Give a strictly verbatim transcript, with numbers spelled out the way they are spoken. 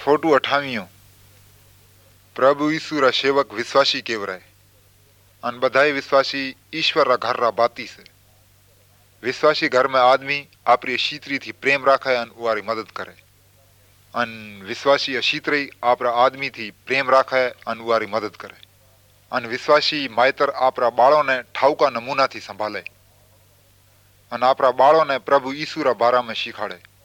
Photo अठावीह प्रभु यीशु रा सेवक विश्वासी केवराय अन बधाई विश्वासी ईश्वर रा घर रा बाती से। विश्वासी घर में आदमी आपरी शीतरी थी प्रेम राखे अन उवारी मदद करे अन विश्वासी अशीतरी आपरा आदमी थी प्रेम राखे अन उवारी मदद करे अन विश्वासी मायतर आपरा बाळों ने ठाउका नमूना थी संभाले अन आपरा बाळों ने प्रभु यीशु रा बारा में शिखाड़े।